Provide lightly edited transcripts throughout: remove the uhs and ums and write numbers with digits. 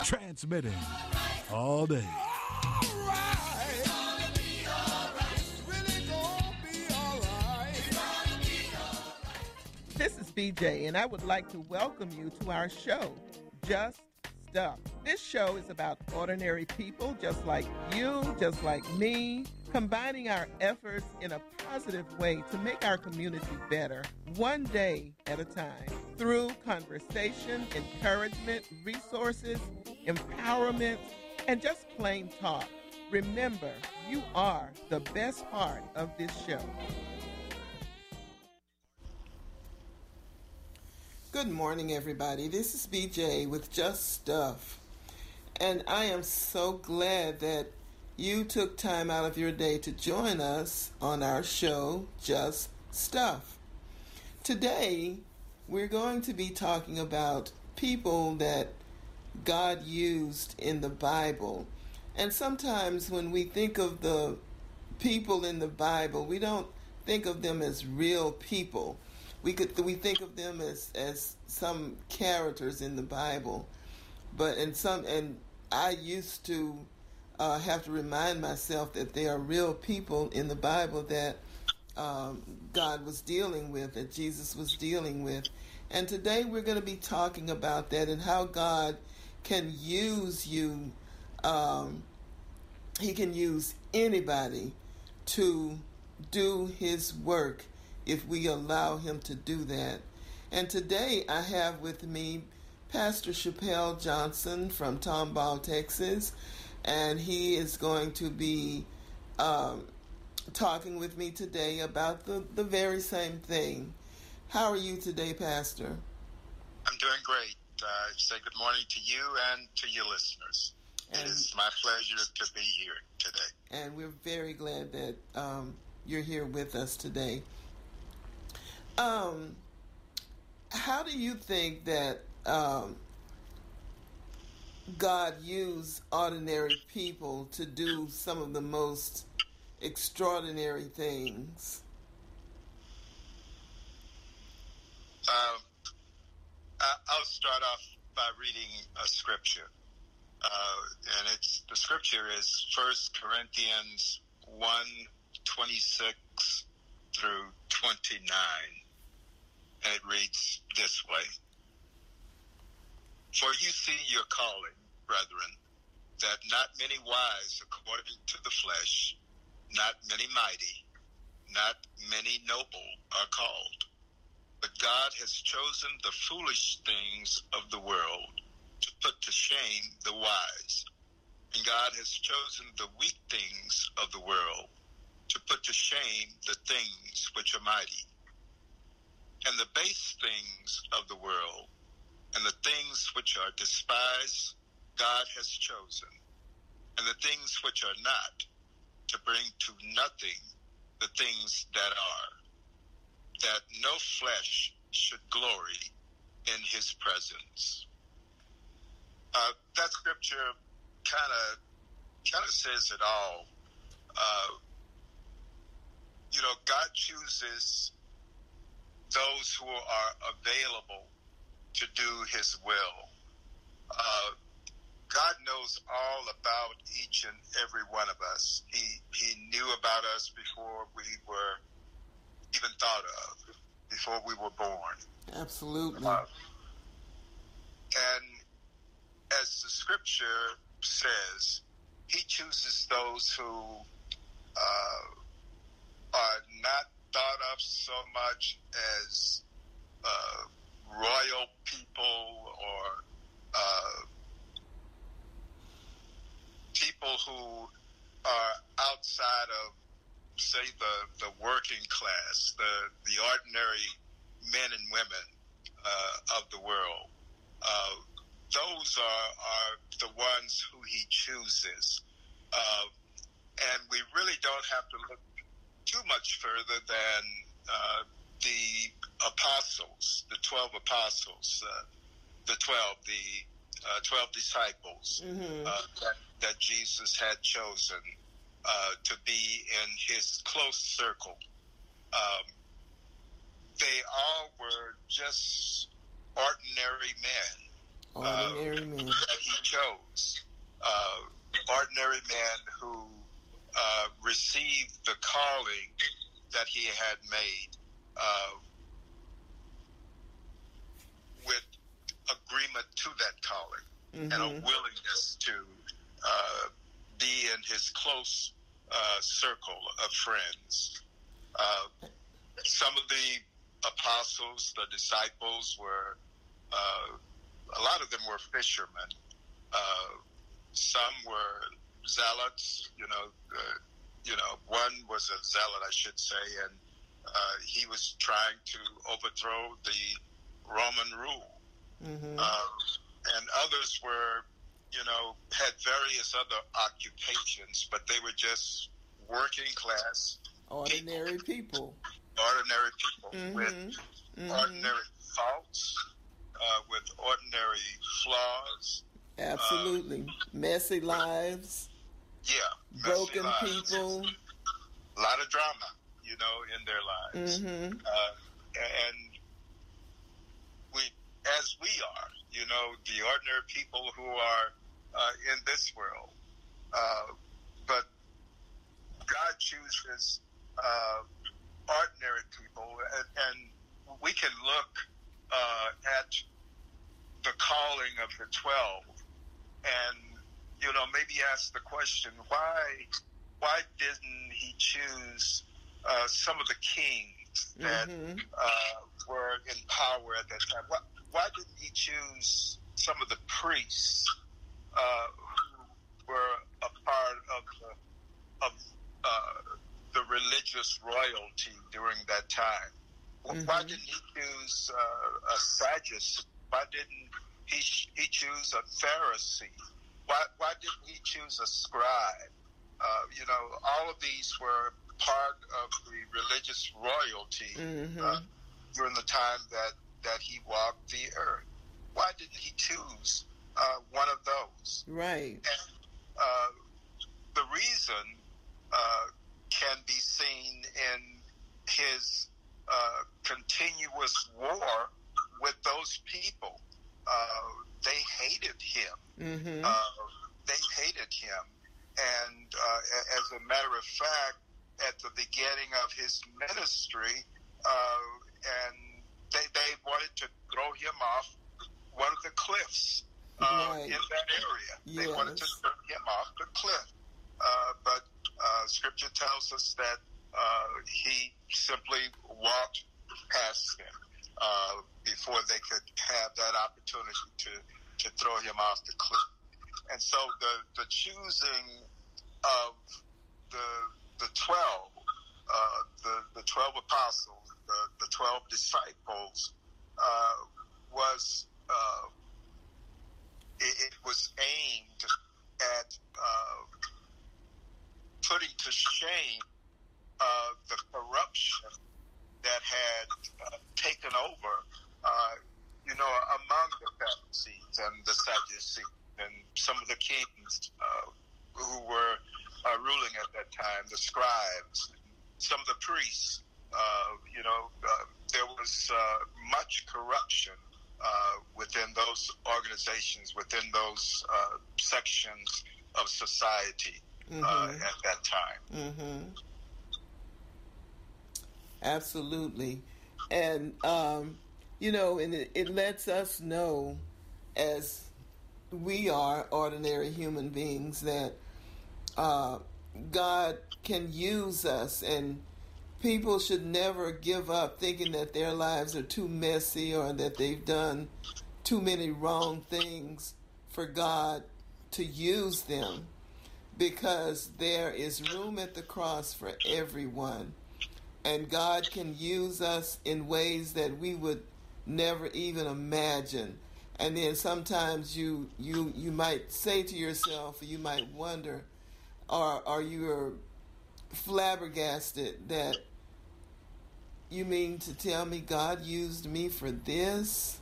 Transmitting all day. All right. It's gonna be all right. It's really gonna be all right. It's gonna be all right. This is BJ, and I would like to welcome you to our show, Just Stuff. This show is about ordinary people just like you, just like me, combining our efforts in a positive way to make our community better, one day at a time, through conversation, encouragement, resources, empowerment, and just plain talk. Remember, you are the best part of this show. Good morning, everybody. This is BJ with Just Stuff. And I am so glad that you took time out of your day to join us on our show, Just Stuff. Today, we're going to be talking about people that God used in the Bible. And sometimes when we think of the people in the Bible, we don't think of them as real people. We think of them as some characters in the Bible, and I used to have to remind myself that they are real people in the Bible that God was dealing with, that Jesus was dealing with. And today we're going to be talking about that and how God can use you. He can use anybody to do His work if we allow Him to do that. And today I have with me Pastor Chappelle Johnson from Tomball, Texas, and he is going to be talking with me today about the very same thing. How are you today, Pastor? I'm doing great. Say good morning to you and to your listeners. It is my pleasure to be here today. And we're very glad that you're here with us today. How do you think that God used ordinary people to do some of the most extraordinary things? I'll start off by reading a scripture. And the scripture is 1 Corinthians 1:26 through 29. And it reads this way. For you see your calling, brethren, that not many wise according to the flesh, not many mighty, not many noble are called. But God has chosen the foolish things of the world to put to shame the wise. And God has chosen the weak things of the world to put to shame the things which are mighty. And the base things of the world, and the things which are despised, God has chosen, and the things which are not, to bring to nothing the things that are, that no flesh should glory in His presence. That scripture kind of says it all. God chooses those who are available to do His will. God knows all about each and every one of us. He knew about us before we were even thought of, before we were born. Absolutely. And as the scripture says, He chooses those who are not thought of so much as royal people or people who are outside of, say, the working class, the ordinary men and women of the world. Those are the ones who He chooses. And we really don't have to look too much further than the apostles, the 12 apostles, the 12 disciples that Jesus had chosen to be in His close circle. They all were just ordinary men Ordinary men. that he chose. Ordinary men who received the calling that he had made with agreement to that calling and a willingness to be in his close circle of friends. Some of the apostles, the disciples, were a lot of them were fishermen. Some were zealots. One was a zealot, I should say, and he was trying to overthrow the Roman rule. And others were, had various other occupations, but they were just working class Ordinary people. Ordinary people with ordinary faults, with ordinary flaws. Absolutely. Messy lives. Yeah. Broken lives. people. A lot of drama, in their lives. And as we are, the ordinary people who are in this world. But God chooses ordinary people, and we can look at the calling of the 12 and, maybe ask the question, why didn't he choose some of the kings that were in power at that time? Why didn't he choose some of the priests who were a part of the religious royalty during that time? Why didn't he choose a Sadducee? Why didn't he choose a Pharisee? Why didn't he choose a scribe? All of these were part of the religious royalty during the time that he walked the earth. Why didn't he choose one of those? Right. And the reason can be seen in his continuous war with those people. They hated him. They hated him. And as a matter of fact, at the beginning of his ministry, and they wanted to throw him off one of the cliffs in that area. Yes. They wanted to throw him off the cliff. But Scripture tells us that he simply walked past him before they could have that opportunity to throw him off the cliff. And so the choosing of the 12, the 12 apostles, the 12 disciples, was it was aimed at putting to shame the corruption that had taken over, among the Pharisees and the Sadducees and some of the kings who were ruling at that time, the scribes, some of the priests. There was much corruption within those organizations, within those sections of society at that time. Absolutely. And, and it lets us know, as we are ordinary human beings, that God can use us, and people should never give up thinking that their lives are too messy or that they've done too many wrong things for God to use them, because there is room at the cross for everyone, and God can use us in ways that we would never even imagine. And then sometimes you might say to yourself, or you might wonder, or you're flabbergasted that, you mean to tell me God used me for this?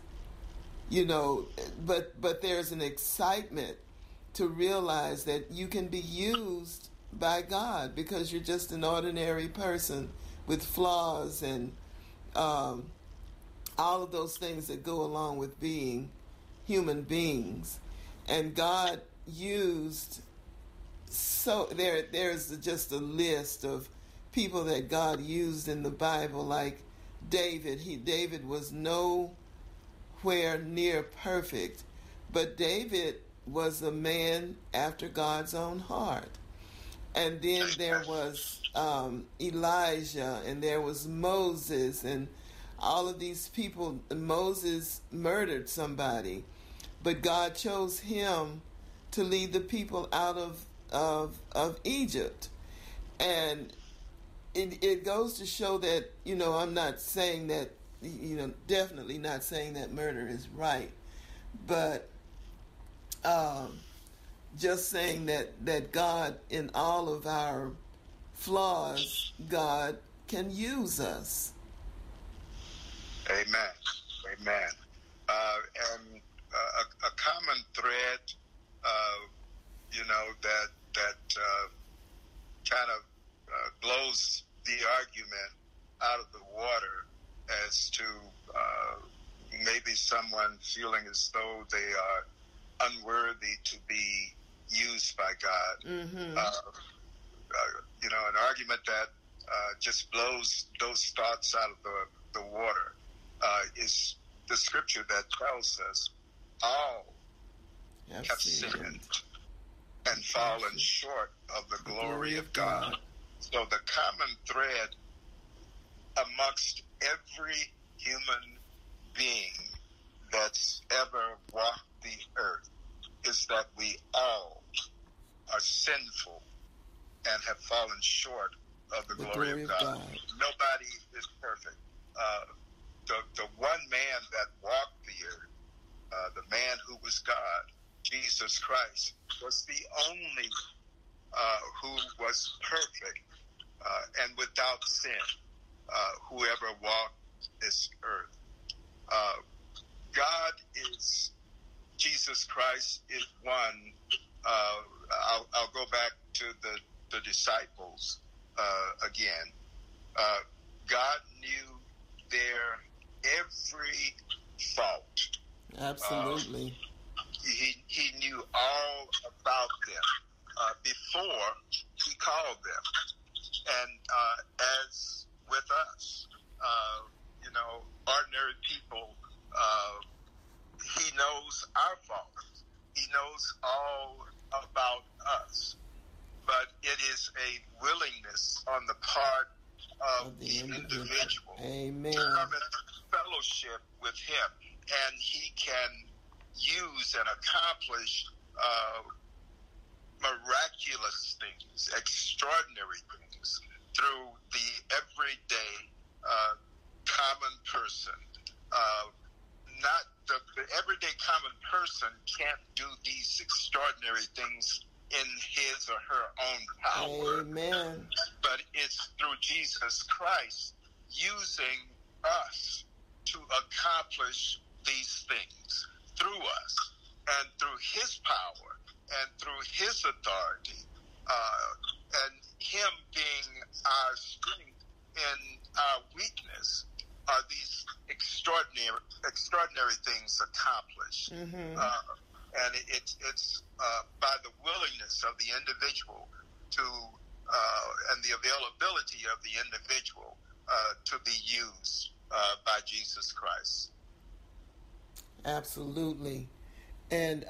But there's an excitement to realize that you can be used by God because you're just an ordinary person with flaws and all of those things that go along with being human beings. And God used, so there's just a list of people that God used in the Bible, like David. David was nowhere near perfect, but David was a man after God's own heart. And then there was Elijah, and there was Moses, and all of these people. Moses murdered somebody, but God chose him to lead the people out of Egypt. And it goes to show that, I'm not saying that, definitely not saying that murder is right, but just saying that God, in all of our flaws, God can use us. Amen. Amen. And a common thread, that kind of blows the argument out of the water as to maybe someone feeling as though they are unworthy to be used by God. Mm-hmm. An argument that just blows those thoughts out of the water is the scripture that tells us all have sinned and fallen short of the glory of God. So the common thread amongst every human being that's ever walked the earth is that we all are sinful and have fallen short of the glory of God. Nobody is perfect. The one man that walked the earth, the man who was God, Jesus Christ, was the only who was perfect and without sin, whoever walked this earth. God is, Jesus Christ is one. I'll go back to the disciples again. God knew their every fault. Absolutely. He knew all about them before he called them. And as with us, ordinary people, he knows our faults. He knows all about us. But it is a willingness on the part of the individual Amen. to come into fellowship with him. And he can use and accomplish miraculous things, extraordinary things through the everyday common person. Not the everyday common person can't do these extraordinary things in his or her own power. Amen. But it's through Jesus Christ using us to accomplish these things through us and through his power and through his authority, and him being our strength in our weakness are these extraordinary things accomplished. Mm-hmm. And it's by the willingness of the individual to and the availability of the individual to be used by Jesus Christ. Absolutely. And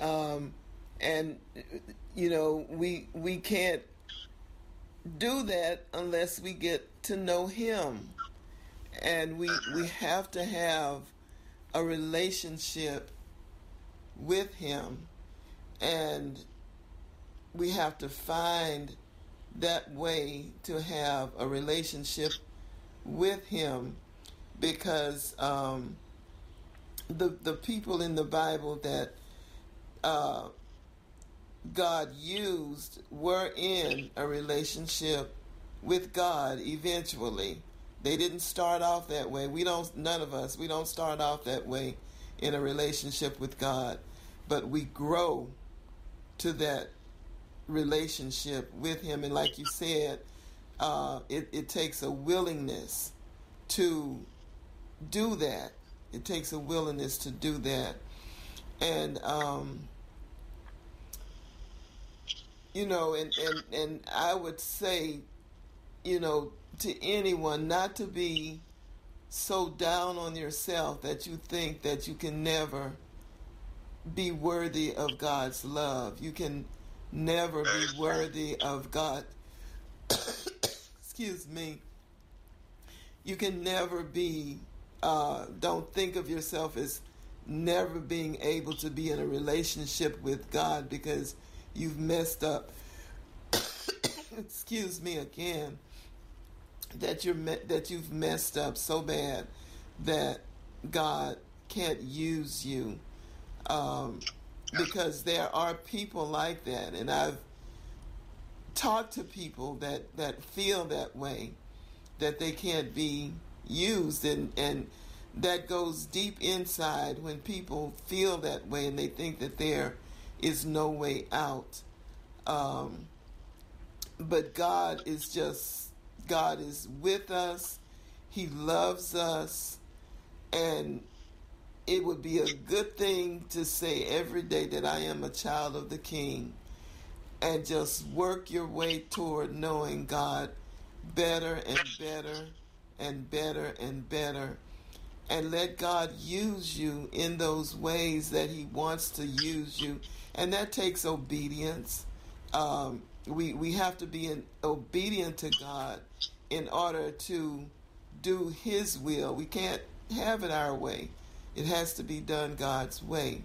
we can't do that unless we get to know him. And we have to have a relationship with him, and we have to find that way to have a relationship with him, because the people in the Bible that God used were in a relationship with God eventually. They didn't start off that way. We don't start off that way in a relationship with God, but we grow to that relationship with him. And like you said, it takes a willingness to do that. It takes a willingness to do that. And and I would say, to anyone, not to be so down on yourself that you think that you can never be worthy of God's love. You can never be worthy of God. Excuse me. You can never be, don't think of yourself as never being able to be in a relationship with God because you've messed up. Excuse me again. That you've messed up so bad that God can't use you, because there are people like that, and I've talked to people that feel that way, that they can't be used, and that goes deep inside when people feel that way and they think that there is no way out. But God is with us. He loves us. And it would be a good thing to say every day that I am a child of the King, and just work your way toward knowing God better and better and better and better, and let God use you in those ways that He wants to use you. And that takes obedience. We have to be obedient to God in order to do His will. We can't have it our way. It has to be done God's way.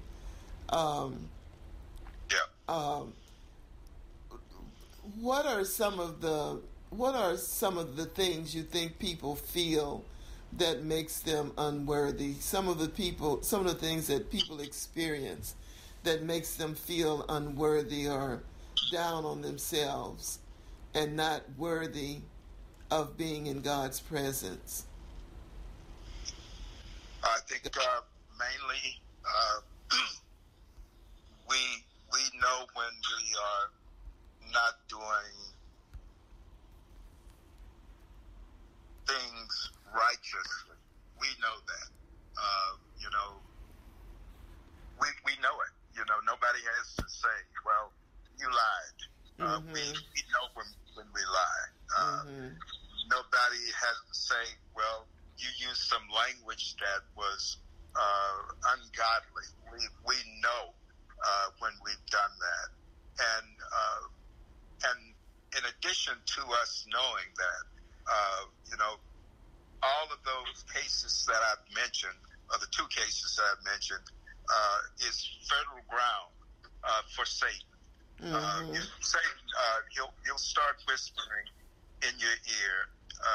What are some of the things you think people feel that makes them unworthy? Some of the things that people experience that makes them feel unworthy or down on themselves and not worthy of being in God's presence. I think mainly we know when we are not doing things righteously. We know that. We know it. Nobody has to say, well, you lied. We know when we lie. Nobody has to say, well, you used some language that was ungodly. We know when we've done that. And in addition to us knowing that, all of those cases that I've mentioned, or the two cases that I've mentioned, is federal ground for Satan. Satan, he'll start whispering in your ear,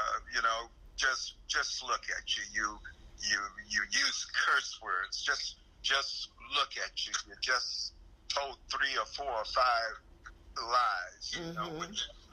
just look at you. You use curse words. Just look at you. You just told 3 or 4 or 5 lies. Within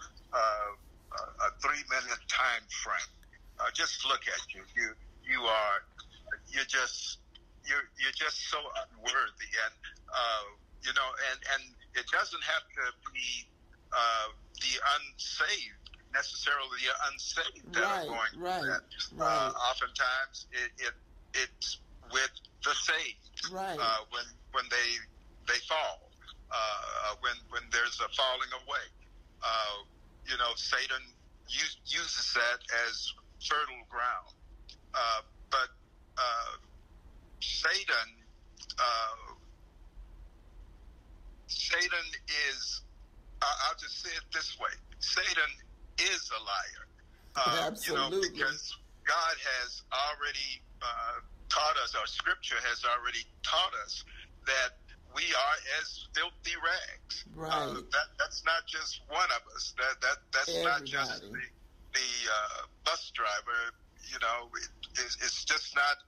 a 3-minute time frame. Just look at you. You're just so unworthy, and and it doesn't have to be the unsaved necessarily. The unsaved that are going through that. Oftentimes, it's with the saved. When they fall, when there's a falling away. Satan uses that as fertile ground. But Satan is, I'll just say it this way, Satan is a liar. Absolutely. Because God has already taught us, our scripture has already taught us that we are as filthy rags. Right. That's not just one of us. That's Everybody. Not just the bus driver. It's just not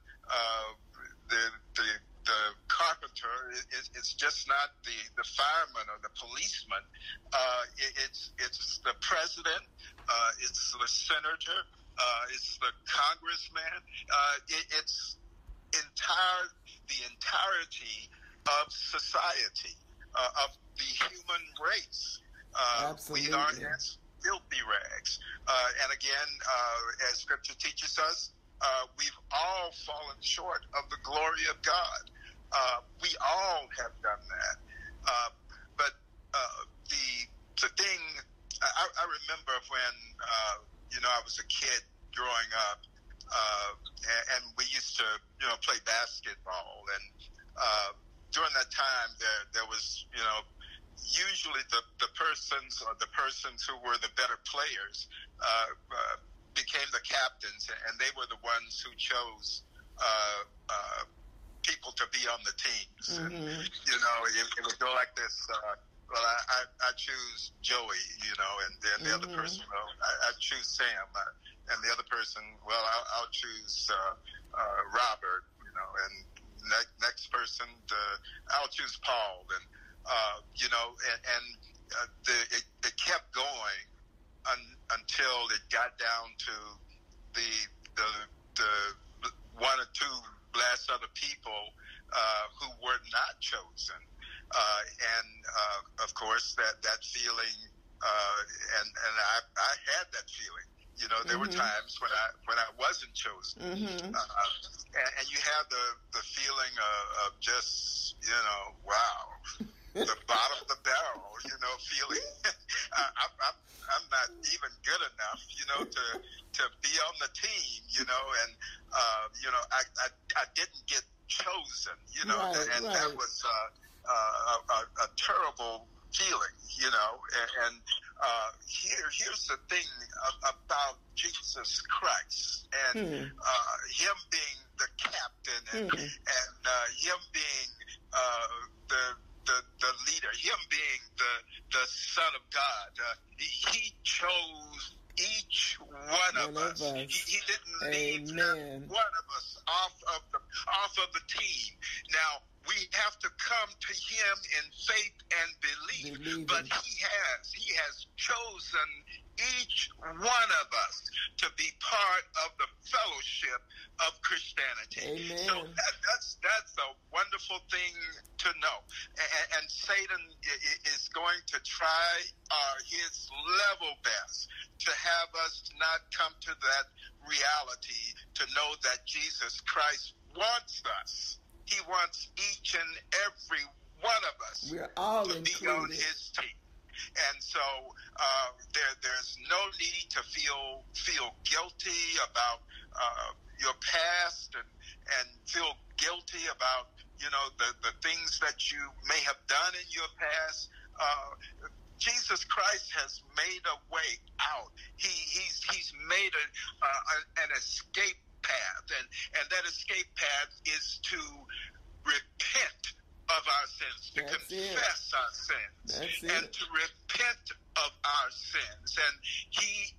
the carpenter. It's just not the fireman or the policeman. It's the president. It's the senator. It's the congressman. It's the entirety of society, of the human race. Absolutely. We are as filthy rags. And again, as Scripture teaches us, we've all fallen short of the glory of God. We all have done that. But the thing, I remember when, I was a kid growing up, and we used to, play basketball. And during that time, there was, usually the persons who were the better players became the captains, and they were the ones who chose people to be on the teams. Mm-hmm. And, it would go like this. I choose Joey, and then the other person, I choose Sam, and the other person, I'll choose Robert, and next person, I'll choose Paul, and it kept going until it got down to the one or two last other people who were not chosen. Of course, that feeling, and I had that feeling. There were times when I wasn't chosen, and you have the feeling of just wow, the bottom of the barrel, feeling. I'm not even good enough, to be on the team, and I didn't get chosen, right. That was a terrible feeling, and here's the thing about Jesus Christ and him being the captain and him being the leader, him being the Son of God. He chose each one of us. He didn't leave one of us off of the team. Now, we have to come to him in faith and believe. But he has chosen each one of us to be part of the fellowship of Christianity. Amen. So that's a wonderful thing to know. And Satan is going to try his level best to have us not come to that reality, to know that Jesus Christ wants us. He wants each and every one of us We're all to included. be on his team. And so there's no need to feel guilty about your past and feel guilty about the things that you may have done in your past. Jesus Christ has made a way out. He's made an escape path, and that escape path is to repent of our sins, to confess our sins, and to repent of our sins. And he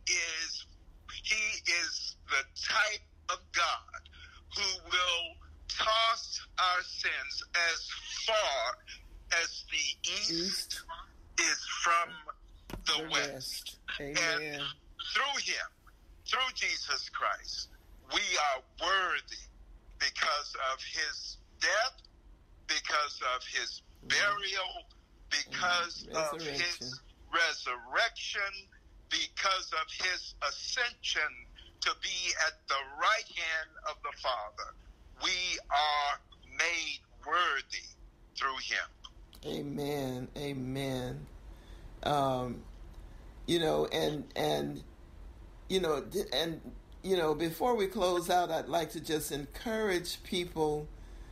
is the type of God who will toss our sins as far as the east is from the west. Amen. And through Jesus Christ, we are worthy because of his death, because of his burial, because of his resurrection, because of his ascension to be at the right hand of the Father. We are made worthy through him. Amen. Amen. Before we close out, I'd like to just encourage people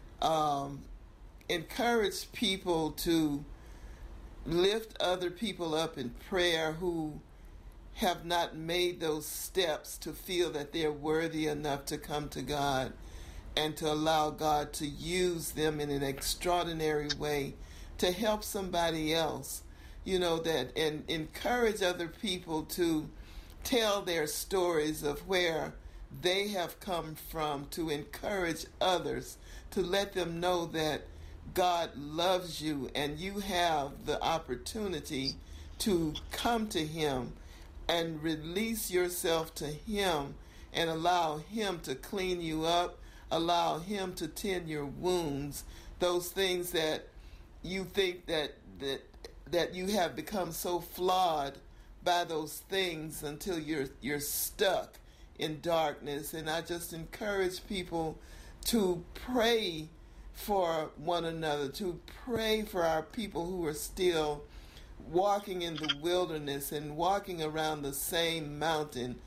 to lift other people up in prayer who have not made those steps to feel that they're worthy enough to come to God and to allow God to use them in an extraordinary way to help somebody else, and encourage other people to tell their stories of where they have come from, to encourage others, to let them know that God loves you and you have the opportunity to come to him and release yourself to him and allow him to clean you up, allow him to tend your wounds, those things that you think that you have become so flawed by those things until you're stuck in darkness. And I just encourage people to pray for one another, to pray for our people who are still walking in the wilderness and walking around the same mountain,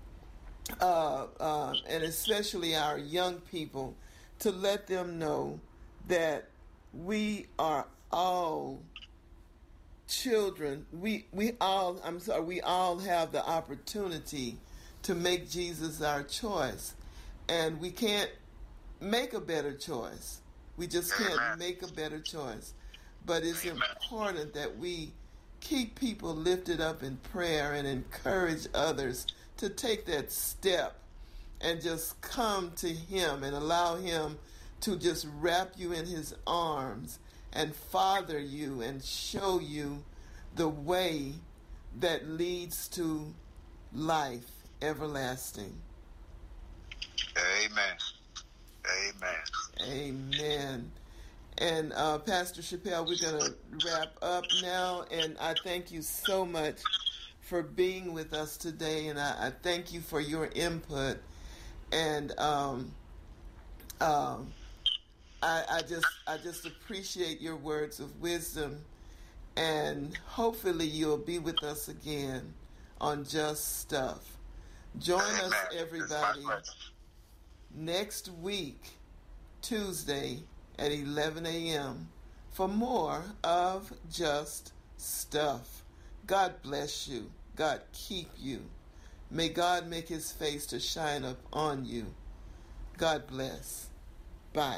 and especially our young people, to let them know that we are all children. We all have the opportunity to make Jesus our choice, and we can't make a better choice. We just can't make a better choice. But it's important that we keep people lifted up in prayer and encourage others to take that step and just come to Him and allow Him to just wrap you in His arms and father you and show you the way that leads to life everlasting. Amen. Amen. And Pastor Chappelle, we're going to wrap up now, and I thank you so much for being with us today, and I thank you for your input, and I just appreciate your words of wisdom, and hopefully you'll be with us again on Just Stuff. Join us, everybody, next week, Tuesday at 11 a.m. for more of Just Stuff. God bless you. God keep you. May God make His face to shine up on you. God bless. Bye.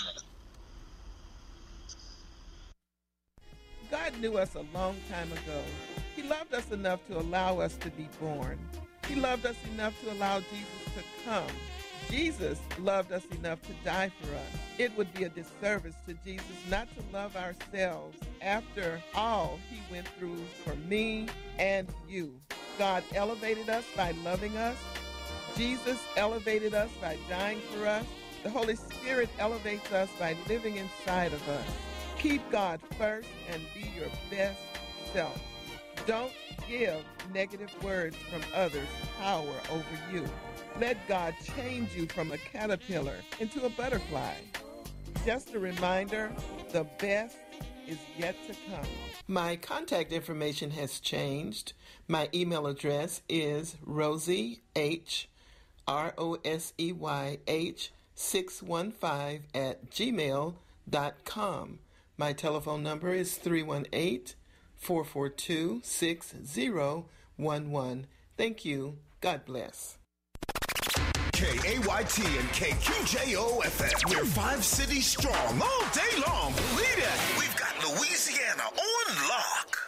God knew us a long time ago. He loved us enough to allow us to be born. He loved us enough to allow Jesus to come. Jesus loved us enough to die for us. It would be a disservice to Jesus not to love ourselves after all He went through for me and you. God elevated us by loving us. Jesus elevated us by dying for us. The Holy Spirit elevates us by living inside of us. Keep God first and be your best self. Don't give negative words from others power over you. Let God change you from a caterpillar into a butterfly. Just a reminder, the best is yet to come. My contact information has changed. My email address is Rosie H, ROSEYH 615 at gmail.com. My telephone number is 318-442-6011. Thank you. God bless. KAYT and KQJO-FM. We're 5 cities strong all day long. Believe it. We've got Louisiana on lock.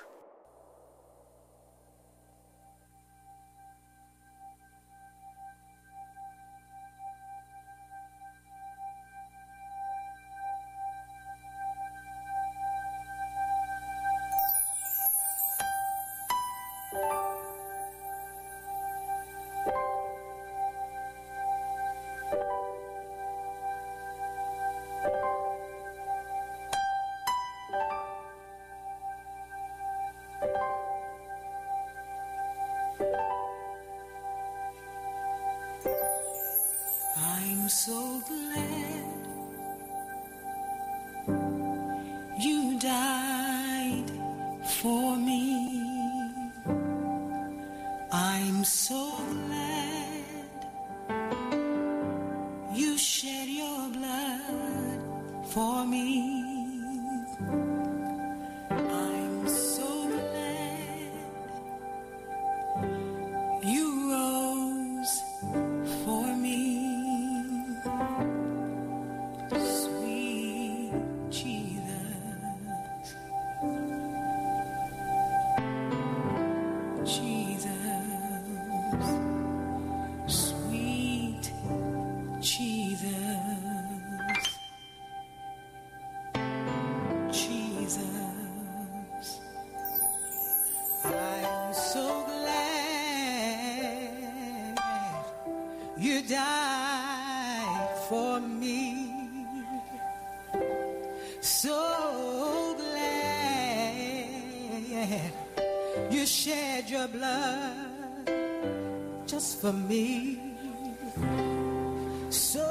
I'm so glad you died for me. I'm so glad you shed your blood for me. I'm so glad you rose for me. Sweet Jesus, Jesus, sweet Jesus, Jesus. I'm so glad you died for me. So glad you shed your blood just for me. So